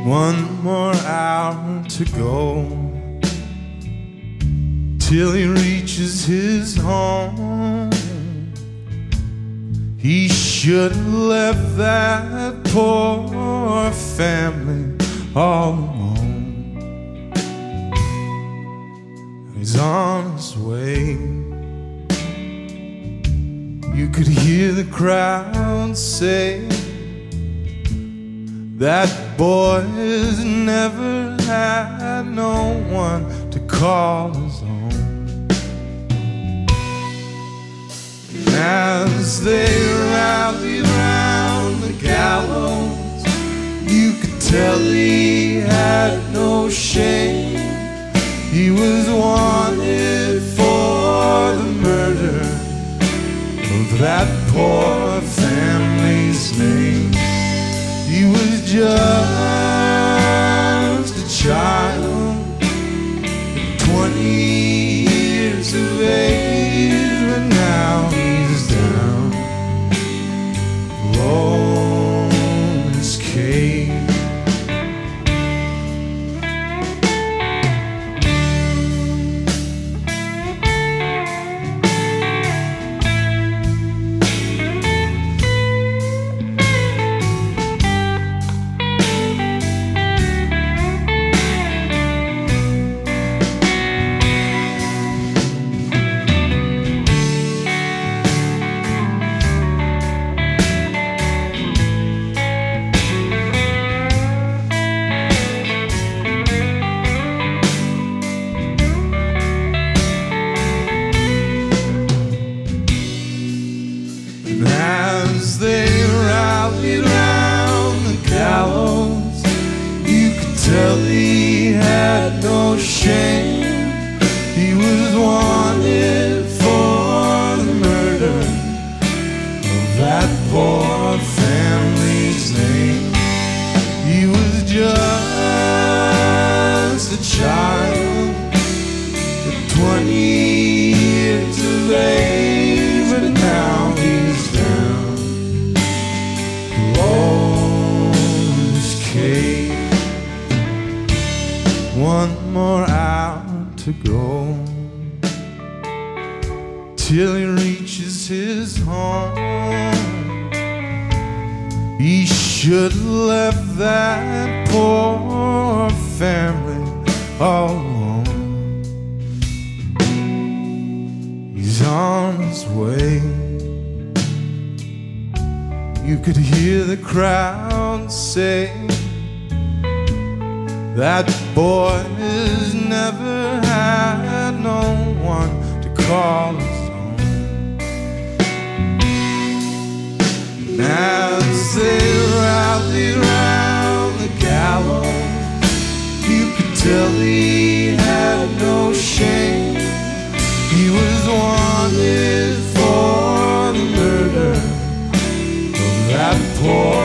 One more hour to go till he reaches his home. He should have left that poor family all alone. He's on his way. You could hear the crowd say, that boy has never had no one to call his own. And as they rallied round the gallows, you could tell he had no shame. He was wanted for the murder of that poor family's name. He was just a child, 20 years of age, but now he's down below his cave. As they rallied round the gallows, you could tell he had no shame. He was wanted for the murder of that poor family's name. He was just a child, 20 years of age, but now he's down below his cave. One more hour to go till he reaches his home. He should have left that poor family all alone. He's on his way. You could hear the crowd say, that boy has never had no one to call his own. And as they rallied round the gallows, you could tell he had no shame. He was wanted for the murder of that poor